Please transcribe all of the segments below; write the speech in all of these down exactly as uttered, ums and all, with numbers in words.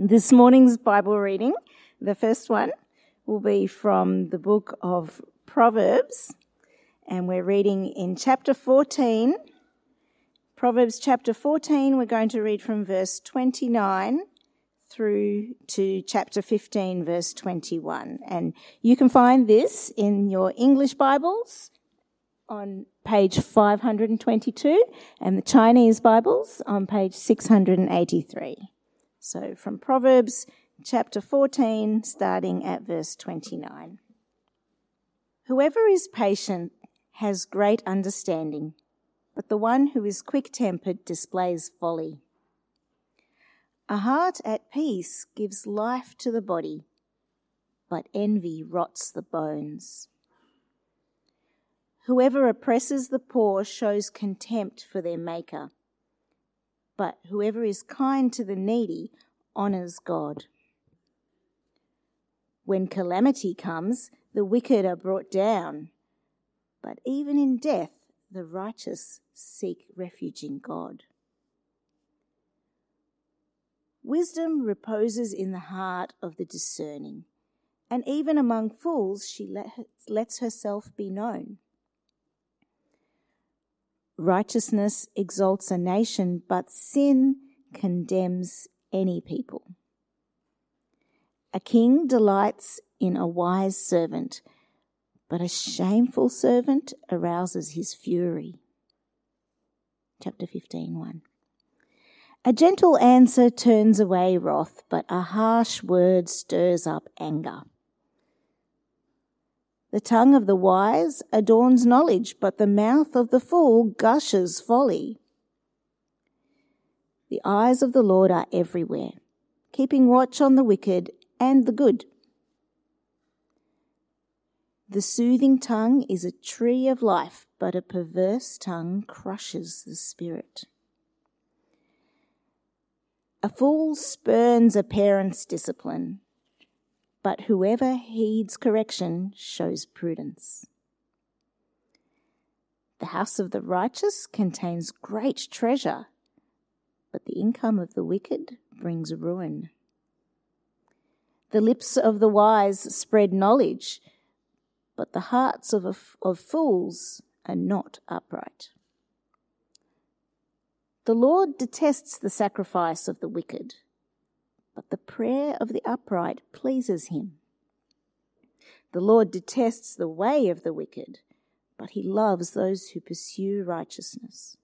This morning's Bible reading, the first one, will be from the book of Proverbs, and we're reading in chapter fourteen. Proverbs chapter fourteen, we're going to read from verse twenty-nine through to chapter fifteen, verse twenty-one. And you can find this in your English Bibles on page five hundred twenty-two and the Chinese Bibles on page six hundred eighty-three. So from Proverbs chapter fourteen, starting at verse twenty-nine. Whoever is patient has great understanding, but the one who is quick-tempered displays folly. A heart at peace gives life to the body, but envy rots the bones. Whoever oppresses the poor shows contempt for their Maker, but whoever is kind to the needy honours God. When calamity comes, the wicked are brought down, but even in death the righteous seek refuge in God. Wisdom reposes in the heart of the discerning, and even among fools she lets herself be known. Righteousness exalts a nation, but sin condemns any people. A king delights in a wise servant, but a shameful servant arouses his fury. Chapter fifteen, one. A gentle answer turns away wrath, but a harsh word stirs up anger. The tongue of the wise adorns knowledge, but the mouth of the fool gushes folly. The eyes of the Lord are everywhere, keeping watch on the wicked and the good. The soothing tongue is a tree of life, but a perverse tongue crushes the spirit. A fool spurns a parent's discipline, but whoever heeds correction shows prudence. The house of the righteous contains great treasure, but the income of the wicked brings ruin. The lips of the wise spread knowledge, but the hearts of, a, of fools are not upright. The Lord detests the sacrifice of the wicked, but the prayer of the upright pleases him. The Lord detests the way of the wicked, but he loves those who pursue righteousness.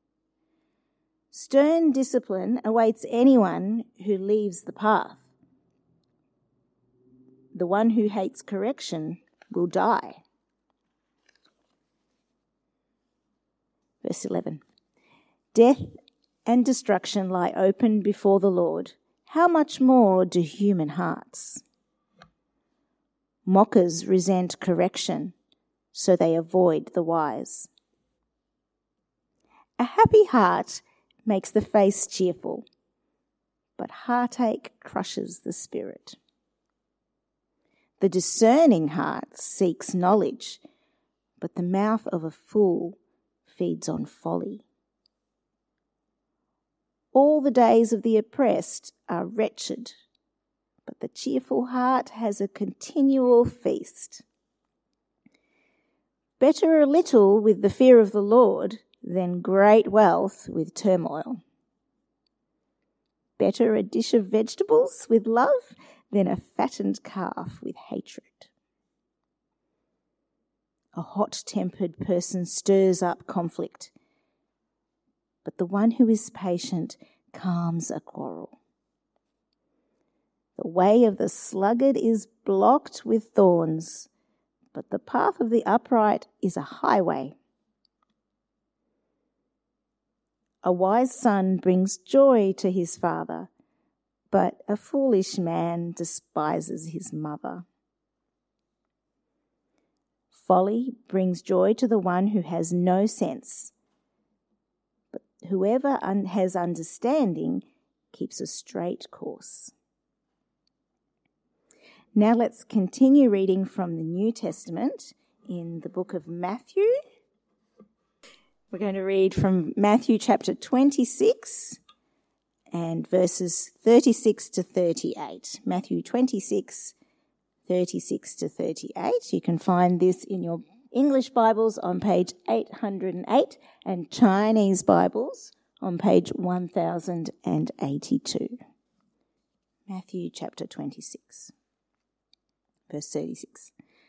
Stern discipline awaits anyone who leaves the path. The one who hates correction will die. Verse eleven. Death and destruction lie open before the Lord. How much more do human hearts? Mockers resent correction, so they avoid the wise. A happy heart makes the face cheerful, but heartache crushes the spirit. The discerning heart seeks knowledge, but the mouth of a fool feeds on folly. All the days of the oppressed are wretched, but the cheerful heart has a continual feast. Better a little with the fear of the Lord than great wealth with turmoil. Better a dish of vegetables with love than a fattened calf with hatred. A hot-tempered person stirs up conflict, but the one who is patient calms a quarrel. The way of the sluggard is blocked with thorns, but the path of the upright is a highway. A wise son brings joy to his father, but a foolish man despises his mother. Folly brings joy to the one who has no sense, but whoever un- has understanding keeps a straight course. Now let's continue reading from the New Testament in the book of Matthew. We're going to read from Matthew chapter twenty-six and verses thirty-six to thirty-eight. Matthew twenty-six, thirty-six to thirty-eight. You can find this in your English Bibles on page eight hundred eight and Chinese Bibles on page one thousand eighty-two. Matthew chapter twenty-six, verse thirty-six.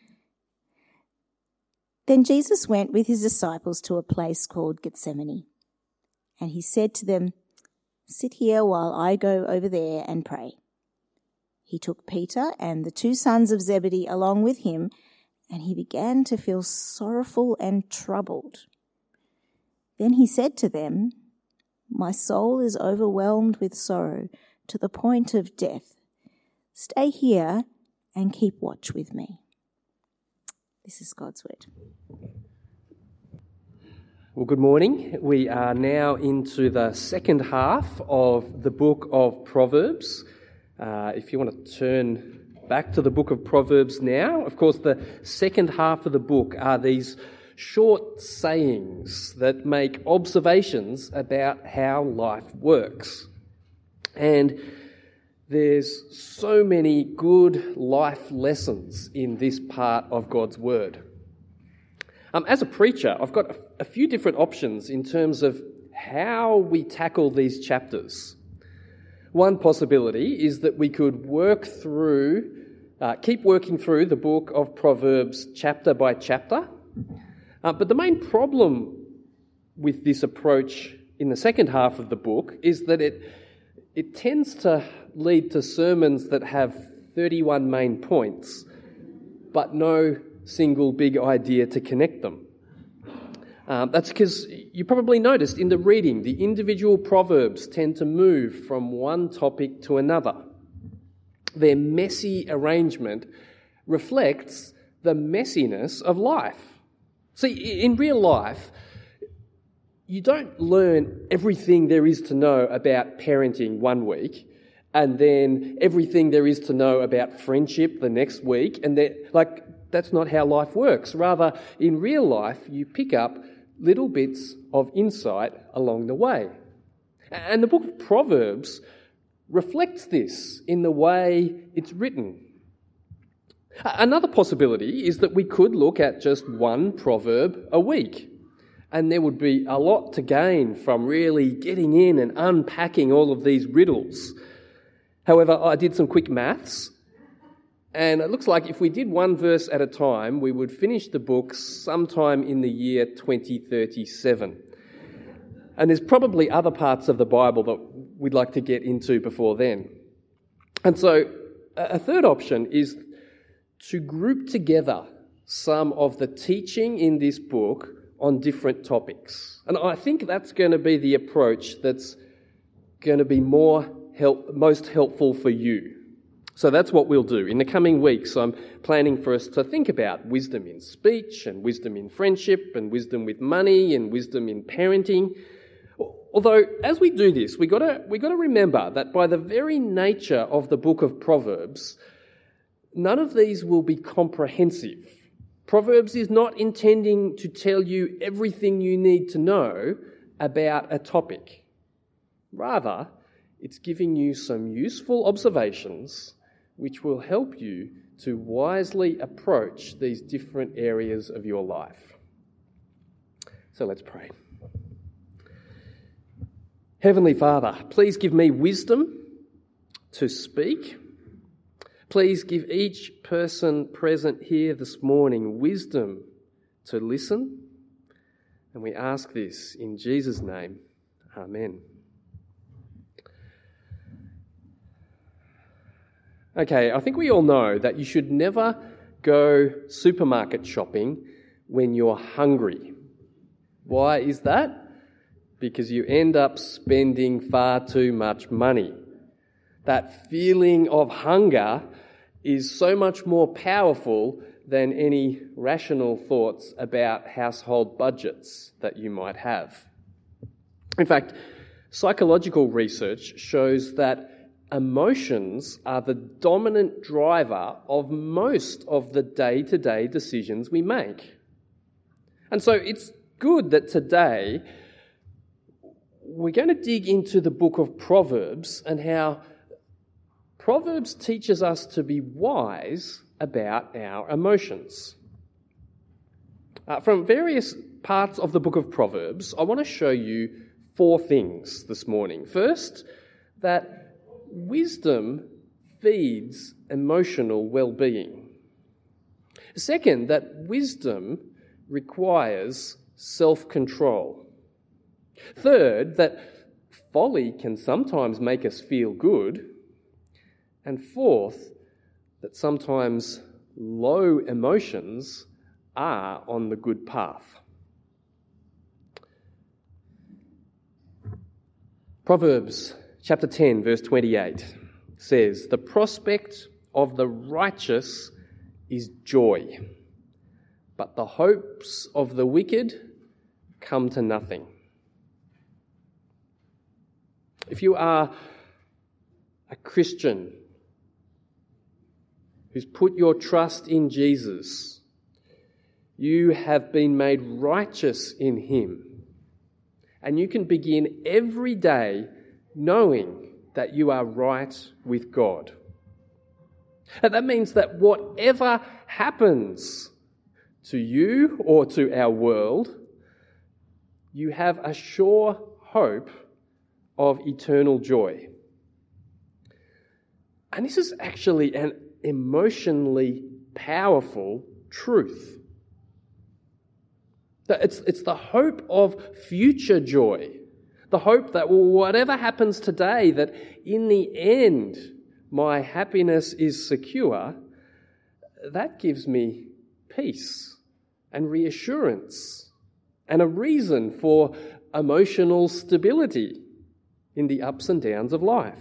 Then Jesus went with his disciples to a place called Gethsemane, and he said to them, "Sit here while I go over there and pray." He took Peter and the two sons of Zebedee along with him, and he began to feel sorrowful and troubled. Then he said to them, "My soul is overwhelmed with sorrow to the point of death. Stay here and keep watch with me." This is God's word. Well, good morning. We are now into the second half of the book of Proverbs. Uh, if you want to turn back to the book of Proverbs now, of course, the second half of the book are these short sayings that make observations about how life works. And there's so many good life lessons in this part of God's Word. Um, as a preacher, I've got a, a few different options in terms of how we tackle these chapters. One possibility is that we could work through, uh, keep working through the book of Proverbs chapter by chapter. Uh, but the main problem with this approach in the second half of the book is that it It tends to lead to sermons that have thirty-one main points, but no single big idea to connect them. Um, that's because you probably noticed in the reading, the individual proverbs tend to move from one topic to another. Their messy arrangement reflects the messiness of life. See, in real life, you don't learn everything there is to know about parenting one week and then everything there is to know about friendship the next week. And then, like, that's not how life works. Rather, in real life, you pick up little bits of insight along the way. And the book of Proverbs reflects this in the way it's written. Another possibility is that we could look at just one proverb a week. And there would be a lot to gain from really getting in and unpacking all of these riddles. However, I did some quick maths, and it looks like if we did one verse at a time, we would finish the book sometime in the year twenty thirty-seven. And there's probably other parts of the Bible that we'd like to get into before then. And so a third option is to group together some of the teaching in this book on different topics. And I think that's going to be the approach that's going to be more help, most helpful for you. So that's what we'll do. In the coming weeks, I'm planning for us to think about wisdom in speech and wisdom in friendship and wisdom with money and wisdom in parenting. Although, as we do this, we gotta we gotta remember that by the very nature of the book of Proverbs, none of these will be comprehensive. Proverbs is not intending to tell you everything you need to know about a topic. Rather, it's giving you some useful observations which will help you to wisely approach these different areas of your life. So let's pray. Heavenly Father, please give me wisdom to speak. Please give each person present here this morning wisdom to listen. And we ask this in Jesus' name. Amen. Okay, I think we all know that you should never go supermarket shopping when you're hungry. Why is that? Because you end up spending far too much money. That feeling of hunger is so much more powerful than any rational thoughts about household budgets that you might have. In fact, psychological research shows that emotions are the dominant driver of most of the day-to-day decisions we make. And so it's good that today we're going to dig into the book of Proverbs and how Proverbs teaches us to be wise about our emotions. Uh, from various parts of the book of Proverbs, I want to show you four things this morning. First, that wisdom feeds emotional well-being. Second, that wisdom requires self-control. Third, that folly can sometimes make us feel good. And fourth, that sometimes low emotions are on the good path. Proverbs chapter ten, verse twenty-eight says, "The prospect of the righteous is joy, but the hopes of the wicked come to nothing." If you are a Christian who's put your trust in Jesus, you have been made righteous in him, and you can begin every day knowing that you are right with God. And that means that whatever happens to you or to our world, you have a sure hope of eternal joy. And this is actually an emotionally powerful truth. It's, it's the hope of future joy. The hope that whatever happens today, that in the end my happiness is secure. That gives me peace and reassurance and a reason for emotional stability in the ups and downs of life.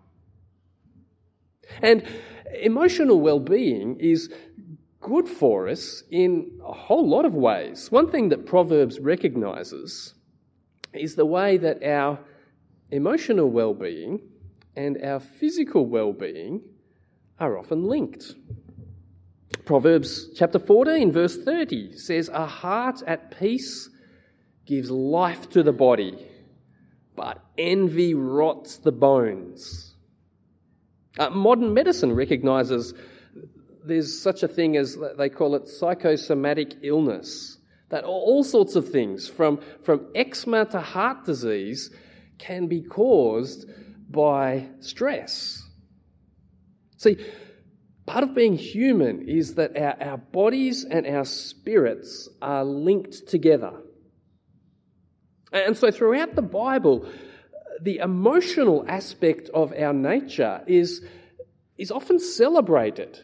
And emotional well-being is good for us in a whole lot of ways. One thing that Proverbs recognises is the way that our emotional well-being and our physical well-being are often linked. Proverbs chapter fourteen, verse thirty says, "A heart at peace gives life to the body, but envy rots the bones." Uh, modern medicine recognises there's such a thing as, they call it, psychosomatic illness, that all sorts of things, from, from eczema to heart disease, can be caused by stress. See, part of being human is that our, our bodies and our spirits are linked together. And so throughout the Bible, the emotional aspect of our nature is, is often celebrated.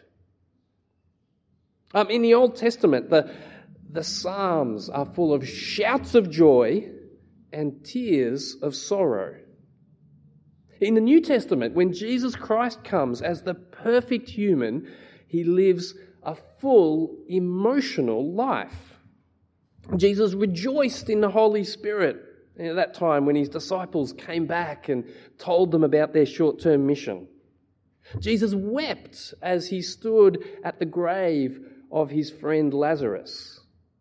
Um, in the Old Testament, the, the Psalms are full of shouts of joy and tears of sorrow. In the New Testament, when Jesus Christ comes as the perfect human, he lives a full emotional life. Jesus rejoiced in the Holy Spirit at that time when his disciples came back and told them about their short-term mission. Jesus wept as he stood at the grave of his friend Lazarus.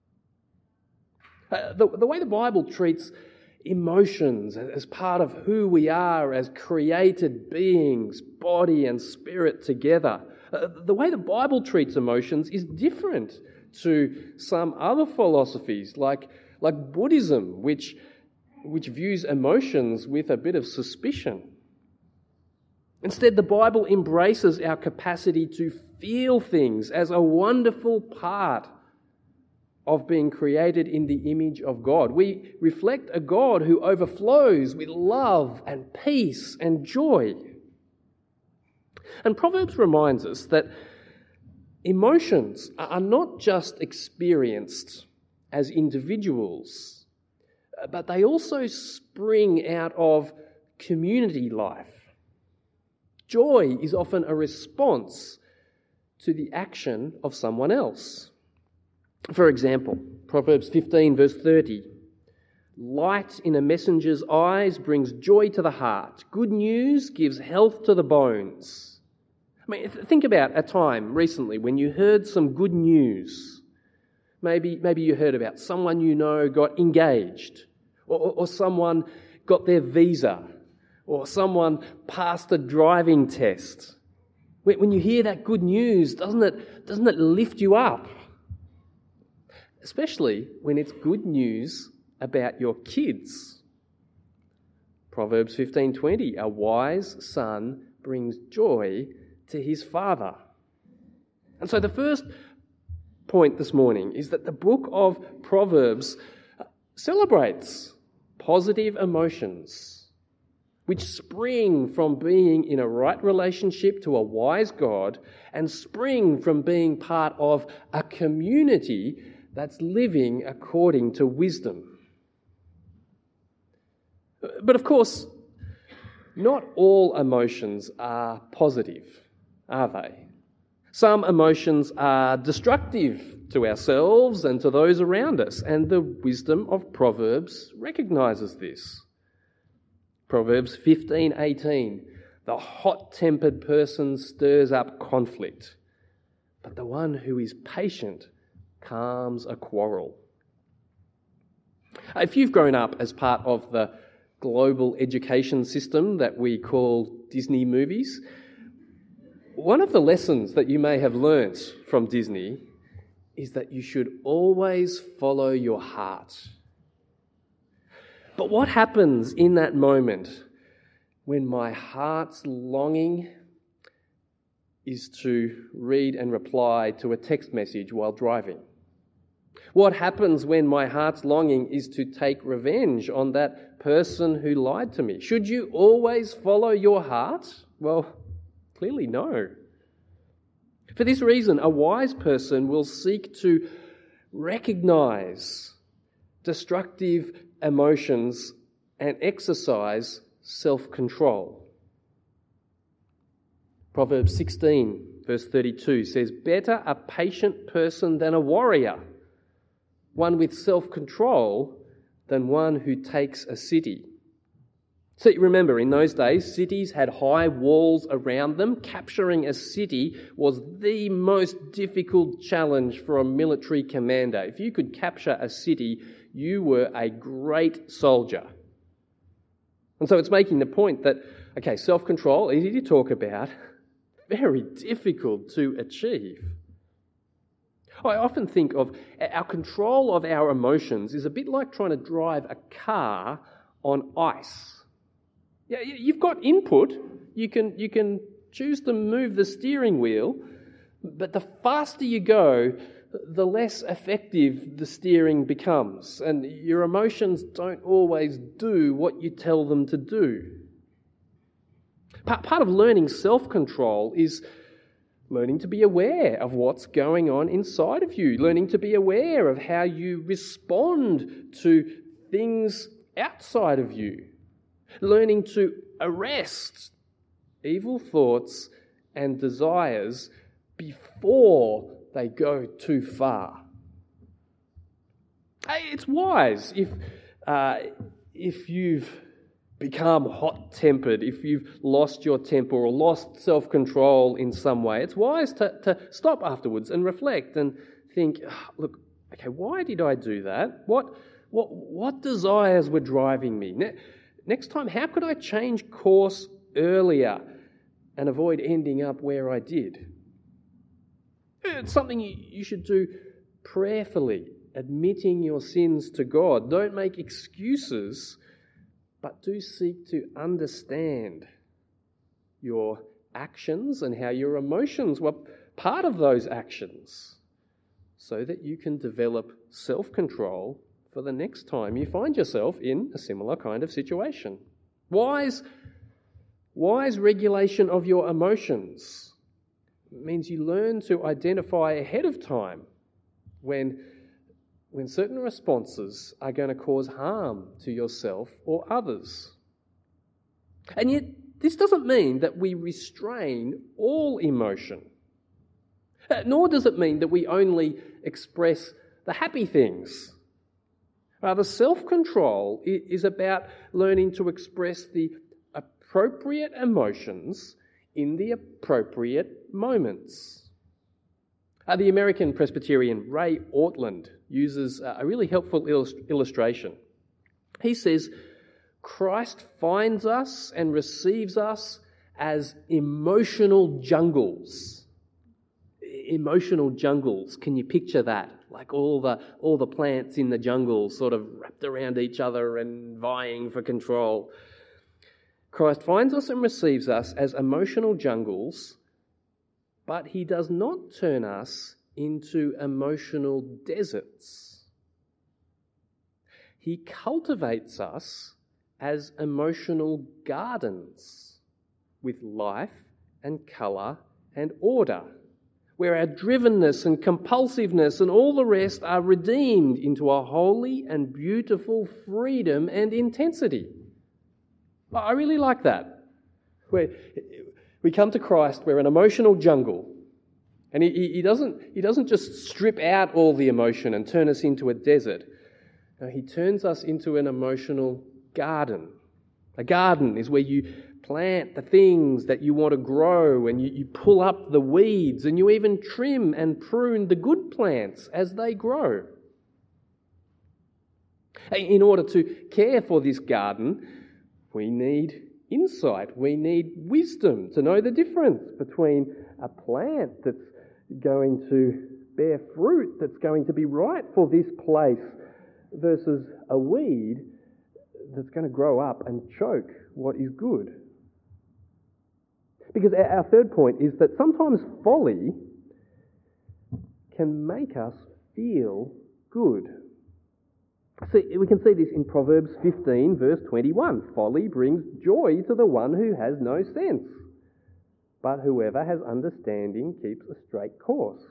Uh, the, the way the Bible treats emotions as part of who we are as created beings, body and spirit together, uh, the way the Bible treats emotions is different to some other philosophies like, like Buddhism, which, which views emotions with a bit of suspicion. Instead, the Bible embraces our capacity to feel things as a wonderful part of being created in the image of God. We reflect a God who overflows with love and peace and joy. And Proverbs reminds us that emotions are not just experienced as individuals, but they also spring out of community life. Joy is often a response to the action of someone else. For example, Proverbs fifteen, verse thirty, "Light in a messenger's eyes brings joy to the heart. Good news gives health to the bones." I mean, think about a time recently when you heard some good news. Maybe, maybe you heard about someone you know got engaged, or, or someone got their visa or someone passed a driving test. When you hear that good news, doesn't it, doesn't it lift you up? Especially when it's good news about your kids. Proverbs fifteen twenty, a wise son brings joy to his father. And so the first point this morning is that the book of Proverbs celebrates positive emotions which spring from being in a right relationship to a wise God and spring from being part of a community that's living according to wisdom. But of course, not all emotions are positive, are they? Some emotions are destructive to ourselves and to those around us, and the wisdom of Proverbs recognises this. Proverbs fifteen eighteen, the hot-tempered person stirs up conflict, but the one who is patient calms a quarrel. If you've grown up as part of the global education system that we call Disney movies, one of the lessons that you may have learnt from Disney is that you should always follow your heart. But what happens in that moment when my heart's longing is to read and reply to a text message while driving? What happens when my heart's longing is to take revenge on that person who lied to me? Should you always follow your heart? Well, clearly no. For this reason, a wise person will seek to recognise destructive emotions and exercise self-control. Proverbs sixteen, verse thirty-two says, "Better a patient person than a warrior, one with self-control than one who takes a city." So you remember, in those days, cities had high walls around them. Capturing a city was the most difficult challenge for a military commander. If you could capture a city, you were a great soldier. And so it's making the point that, okay, self-control, easy to talk about, very difficult to achieve. I often think of our control of our emotions is a bit like trying to drive a car on ice. Yeah, you've got input. You can you can choose to move the steering wheel, but the faster you go, the less effective the steering becomes, and your emotions don't always do what you tell them to do. Part of learning self-control is learning to be aware of what's going on inside of you, learning to be aware of how you respond to things outside of you, learning to arrest evil thoughts and desires before they go too far. It's wise if uh, if you've become hot-tempered, if you've lost your temper or lost self-control in some way, it's wise to, to stop afterwards and reflect and think, oh, look, okay, why did I do that? What what what desires were driving me? Ne- next time, how could I change course earlier and avoid ending up where I did? It's something you, you should do prayerfully, admitting your sins to God. Don't make excuses, but do seek to understand your actions and how your emotions were part of those actions so that you can develop self-control for the next time you find yourself in a similar kind of situation. Wise, wise regulation of your emotions means you learn to identify ahead of time when when certain responses are going to cause harm to yourself or others. And yet, this doesn't mean that we restrain all emotion. Nor does it mean that we only express the happy things. Rather, self-control is about learning to express the appropriate emotions in the appropriate moments. Uh, the American Presbyterian Ray Ortlund uses a really helpful illust- illustration. He says, Christ finds us and receives us as emotional jungles. Emotional jungles. Can you picture that? Like all the all the plants in the jungle sort of wrapped around each other and vying for control. Christ finds us and receives us as emotional jungles, but he does not turn us into emotional deserts. He cultivates us as emotional gardens with life and colour and order, where our drivenness and compulsiveness and all the rest are redeemed into a holy and beautiful freedom and intensity. I really like that. Where we come to Christ, we're an emotional jungle, and he, he doesn't he doesn't just strip out all the emotion and turn us into a desert. No, he turns us into an emotional garden. A garden is where you plant the things that you want to grow, and you, you pull up the weeds, and you even trim and prune the good plants as they grow. In order to care for this garden, we need insight, we need wisdom to know the difference between a plant that's going to bear fruit, that's going to be right for this place, versus a weed that's going to grow up and choke what is good. Because our third point is that sometimes folly can make us feel good. See, we can see this in Proverbs fifteen, verse twenty-one. Folly brings joy to the one who has no sense, but whoever has understanding keeps a straight course.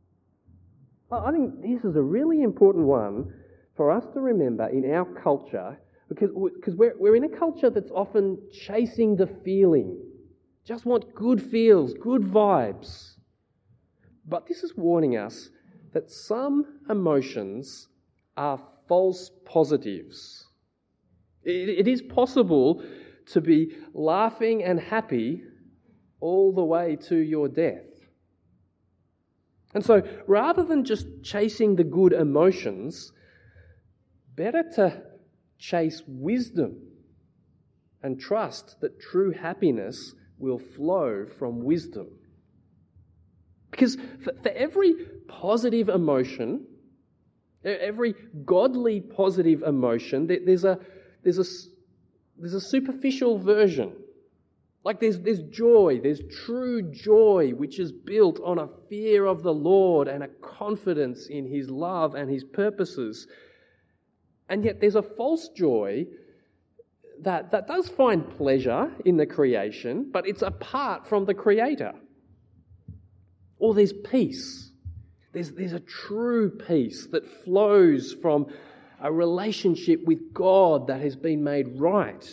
I think this is a really important one for us to remember in our culture, because, because we're, we're in a culture that's often chasing the feeling. Just want good feels, good vibes. But this is warning us that some emotions are false positives. It, it is possible to be laughing and happy all the way to your death. And so rather than just chasing the good emotions, better to chase wisdom and trust that true happiness will flow from wisdom. Because for, for every positive emotion, every godly positive emotion, there's a there's a there's a superficial version. Like there's there's joy, there's true joy, which is built on a fear of the Lord and a confidence in His love and His purposes. And yet there's a false joy that, that does find pleasure in the creation, but it's apart from the Creator. Or there's peace. There's, there's a true peace that flows from a relationship with God that has been made right.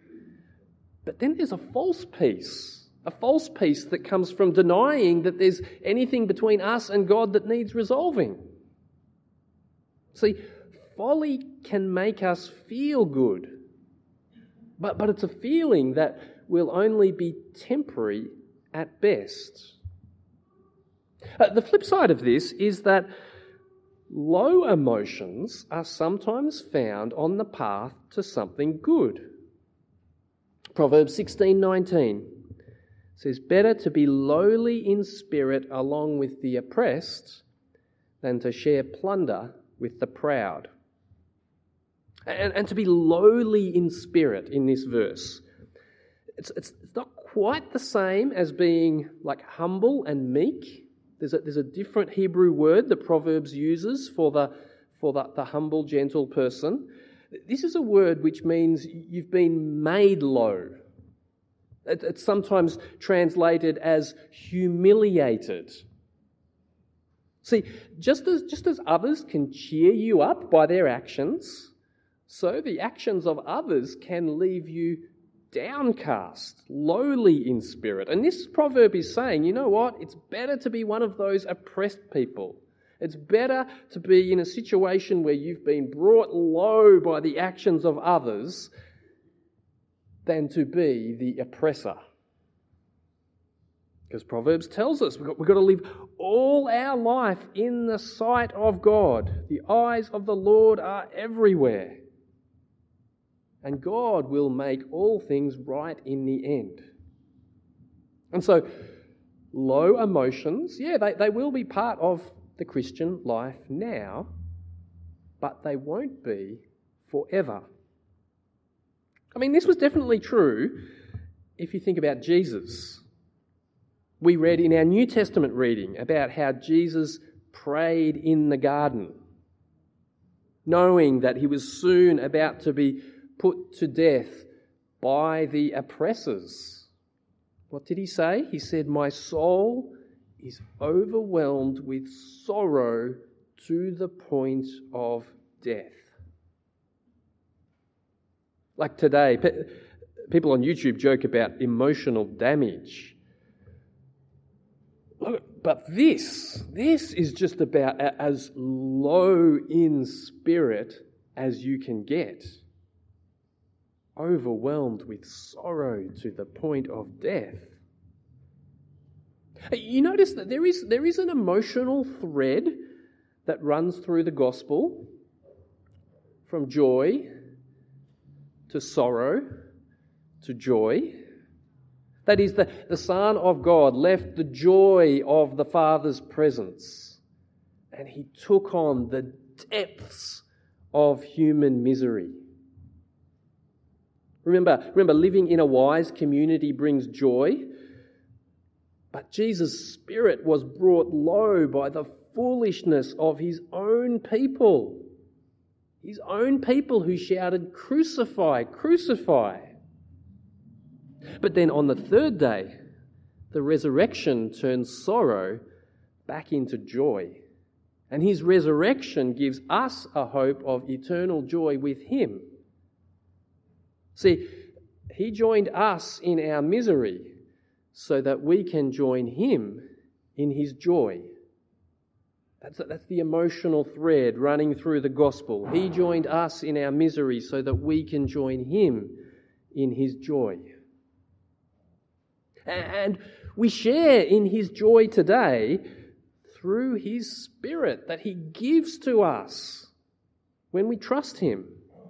But then there's a false peace, a false peace that comes from denying that there's anything between us and God that needs resolving. See, folly can make us feel good, but, but it's a feeling that will only be temporary at best. Uh, the flip side of this is that low emotions are sometimes found on the path to something good. Proverbs sixteen nineteen says, "Better to be lowly in spirit along with the oppressed than to share plunder with the proud." And, and to be lowly in spirit in this verse, it's, it's, it's not quite the same as being like humble and meek. There's a, there's a different Hebrew word that Proverbs uses for the for the, the humble, gentle person. This is a word which means you've been made low. It, it's sometimes translated as humiliated. See, just as just as others can cheer you up by their actions, so the actions of others can leave you downcast, lowly in spirit. And this proverb is saying, you know what? It's better to be one of those oppressed people. It's better to be in a situation where you've been brought low by the actions of others than to be the oppressor. Because Proverbs tells us we've got, we've got to live all our life in the sight of God. The eyes of the Lord are everywhere. and God will make all things right in the end. And so, low emotions, yeah, they, they will be part of the Christian life now, but they won't be forever. I mean, this was definitely true if you think about Jesus. We read in our New Testament reading about how Jesus prayed in the garden, knowing that he was soon about to be put to death by the oppressors. What did he say? He said, "My soul is overwhelmed with sorrow to the point of death." Like today, pe- people on YouTube joke about emotional damage. But this, this is just about as low in spirit as you can get. Overwhelmed with sorrow to the point of death. You notice that there is, there is an emotional thread that runs through the gospel, from joy to sorrow to joy. That is, the, the Son of God left the joy of the Father's presence and he took on the depths of human misery. Remember, remember, living in a wise community brings joy, but Jesus' Spirit was brought low by the foolishness of his own people. His own people who shouted, "Crucify, crucify." But then on the third day, the resurrection turns sorrow back into joy. And his resurrection gives us a hope of eternal joy with him. See, he joined us in our misery so that we can join him in his joy. That's, that's the emotional thread running through the gospel. He joined us in our misery so that we can join him in his joy. And we share in his joy today through his Spirit that he gives to us when we trust him.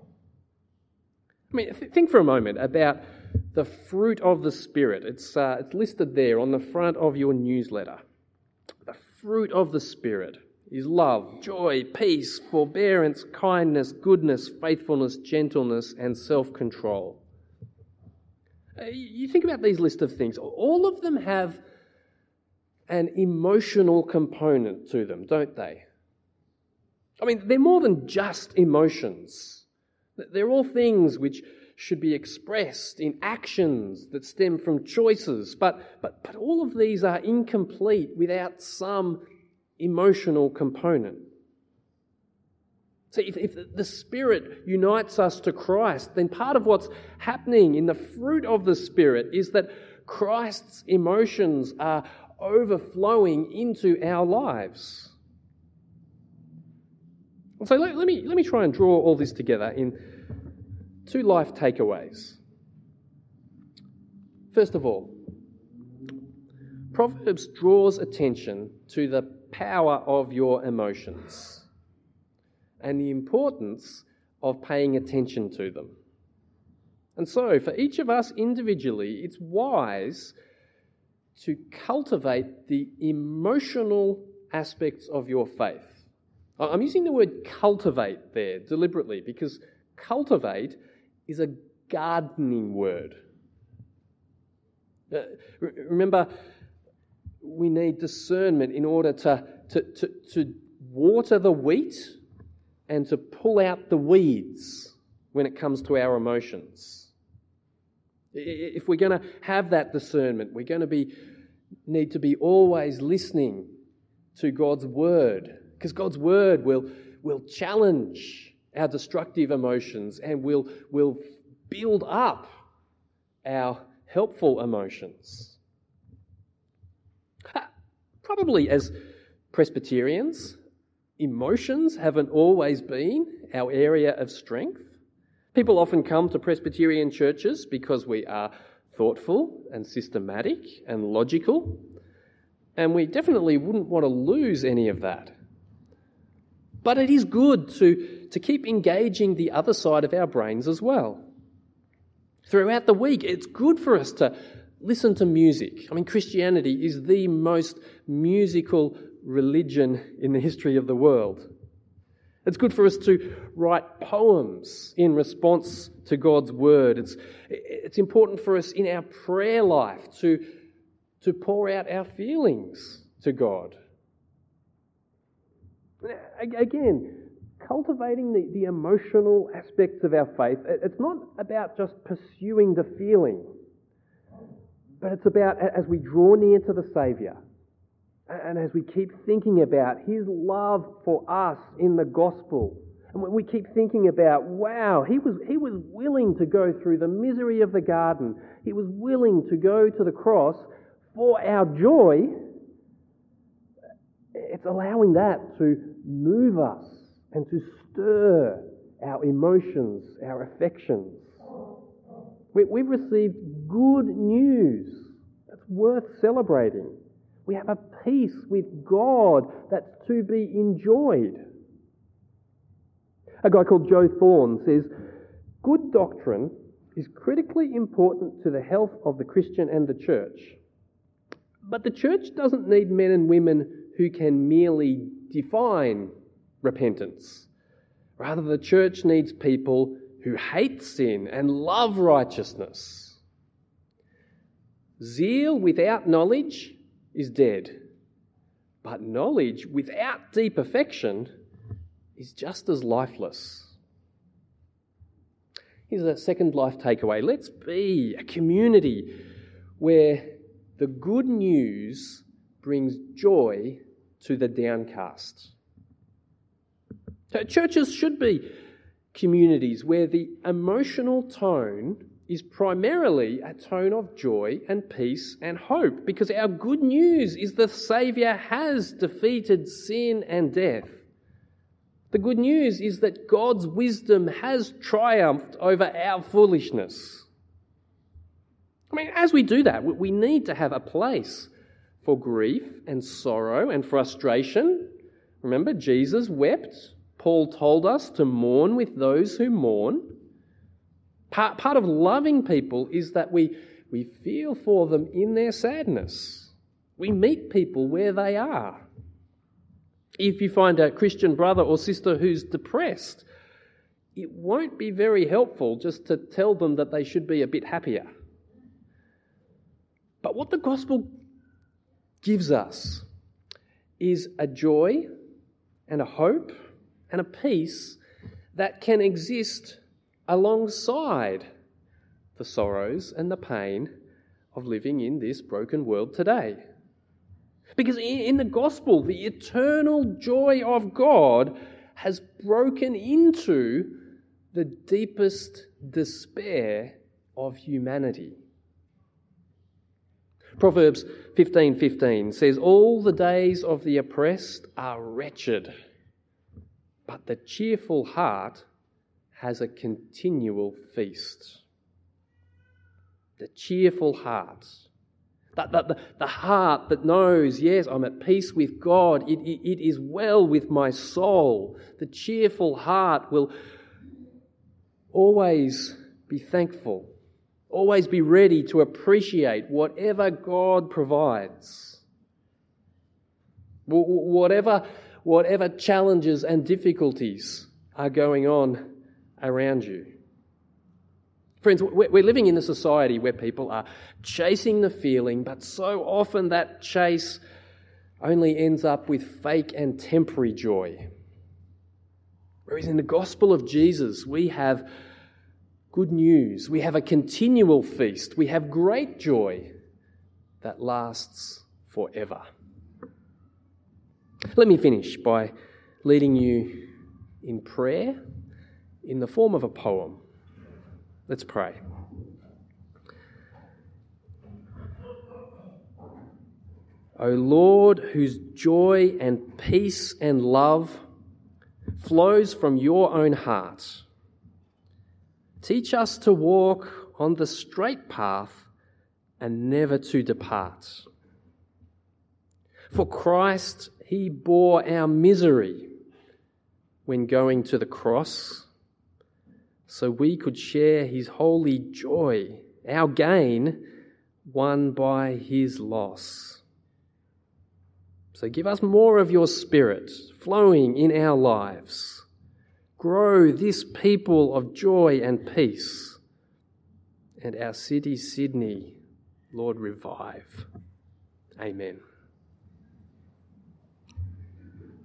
I mean, th- think for a moment about the fruit of the Spirit. It's, uh, it's listed there on the front of your newsletter. The fruit of the Spirit is love, joy, peace, forbearance, kindness, goodness, faithfulness, gentleness, and self-control. You think about these list of things. All of them have an emotional component to them, don't they? I mean, they're more than just emotions. They're all things which should be expressed in actions that stem from choices. But, but, but all of these are incomplete without some emotional component. See, if, if the Spirit unites us to Christ, then part of what's happening in the fruit of the Spirit is that Christ's emotions are overflowing into our lives. So let, let me let me try and draw all this together in two life takeaways. First of all, Proverbs draws attention to the power of your emotions and the importance of paying attention to them. And so, for each of us individually, it's wise to cultivate the emotional aspects of your faith. I'm using the word cultivate there deliberately because cultivate is a gardening word. Uh, remember, we need discernment in order to, to, to, to water the wheat and to pull out the weeds when it comes to our emotions. If we're going to have that discernment, we're going to be need to be always listening to God's word, because God's word will, will challenge our destructive emotions and will, will build up our helpful emotions. Probably as Presbyterians, emotions haven't always been our area of strength. People often come to Presbyterian churches because we are thoughtful and systematic and logical, and we definitely wouldn't want to lose any of that. But it is good to, to keep engaging the other side of our brains as well. Throughout the week, it's good for us to listen to music. I mean, Christianity is the most musical religion in the history of the world. It's good for us to write poems in response to God's word. It's, it's important for us in our prayer life to, to pour out our feelings to God. Again, cultivating the, the emotional aspects of our faith, it's not about just pursuing the feeling, but it's about as we draw near to the Saviour, and as we keep thinking about His love for us in the gospel, and when we keep thinking about, wow, He was, he was willing to go through the misery of the garden, He was willing to go to the cross for our joy, it's allowing that to move us and to stir our emotions, our affections. We, we've received good news that's worth celebrating. We have a peace with God that's to be enjoyed. A guy called Joe Thorne says, good doctrine is critically important to the health of the Christian and the church. But the church doesn't need men and women who can merely define repentance. Rather, the church needs people who hate sin and love righteousness. Zeal without knowledge is dead, but knowledge without deep affection is just as lifeless. Here's a second life takeaway. Let's be a community where the good news brings joy to the downcast. So churches should be communities where the emotional tone is primarily a tone of joy and peace and hope, because our good news is the Saviour has defeated sin and death. The good news is that God's wisdom has triumphed over our foolishness. I mean, as we do that, we need to have a place for grief and sorrow and frustration. Remember, Jesus wept. Paul told us to mourn with those who mourn. Part, part of loving people is that we, we feel for them in their sadness. We meet people where they are. If you find a Christian brother or sister who's depressed, it won't be very helpful just to tell them that they should be a bit happier. But what the gospel gives us is a joy and a hope and a peace that can exist alongside the sorrows and the pain of living in this broken world today. Because in the gospel, the eternal joy of God has broken into the deepest despair of humanity. Proverbs fifteen fifteen says, all the days of the oppressed are wretched, but the cheerful heart has a continual feast. The cheerful heart. The, the, the heart that knows, yes, I'm at peace with God. It, it, it is well with my soul. The cheerful heart will always be thankful. Always be ready to appreciate whatever God provides. Whatever, whatever challenges and difficulties are going on around you. Friends, we're living in a society where people are chasing the feeling, but so often that chase only ends up with fake and temporary joy. Whereas in the gospel of Jesus, we have good news. We have a continual feast. We have great joy that lasts forever. Let me finish by leading you in prayer in the form of a poem. Let's pray. O Lord, whose joy and peace and love flows from your own heart, teach us to walk on the straight path and never to depart. For Christ, he bore our misery when going to the cross, so we could share his holy joy, our gain won by his loss. So give us more of your Spirit flowing in our lives. Grow this people of joy and peace. And our city, Sydney, Lord, revive. Amen.